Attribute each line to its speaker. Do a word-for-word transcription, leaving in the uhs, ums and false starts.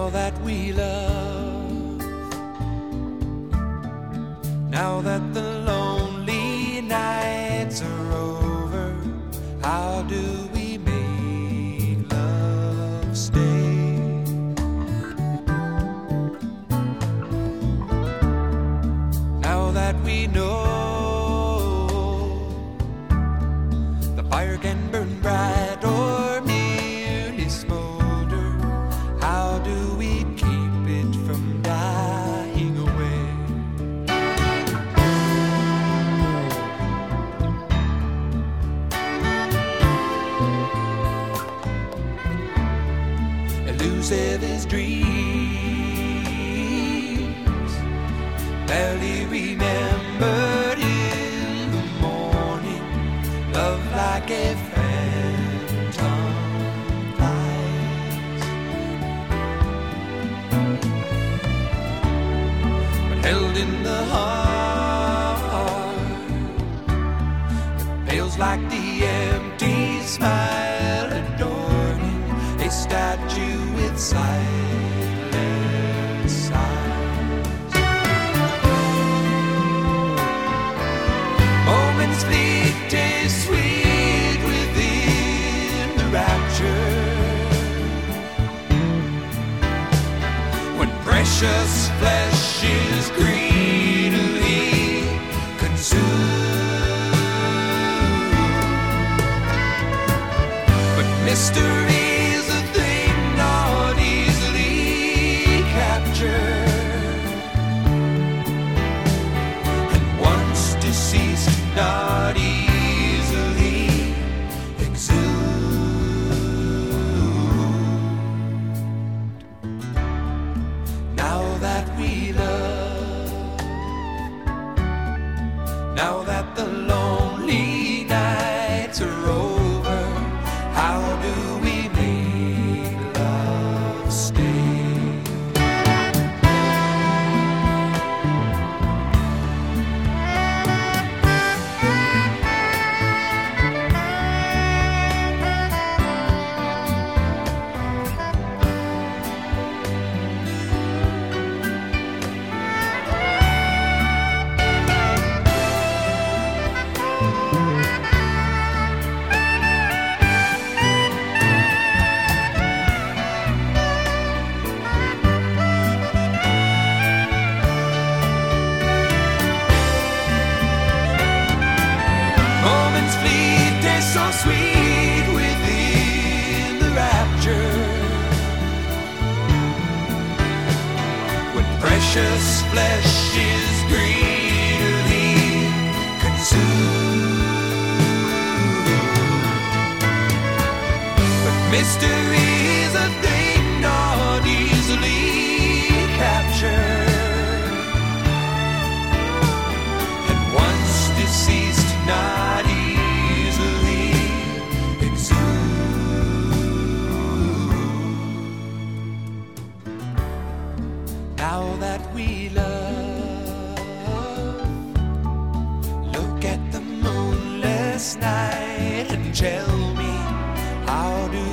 Speaker 1: now that we love, now that the lonely nights are over, how do we make love stay? Now that we know the fire can burn bright or merely smolder, how do we keep it from dying away? Elusive as dreams, barely remembered in the morning, love like a phantom flies, but held in the heart, it pales like the empty smile adorning a statue with sightless eyes. Moments fleet, taste sweet within the rapture, when precious flesh is greedily consumed. But mystery is a thing not easily captured, and once deceased, not easily exhumed. Now that we love, now that the lonely nights are over, how do we make love stay? Moments fleet, taste so sweet within the rapture, when precious flesh is greedily consumed. But mystery is a thing not easily captured, and once deceased, not easily exhumed. Now that we love, look at the moonless night and tell me, how do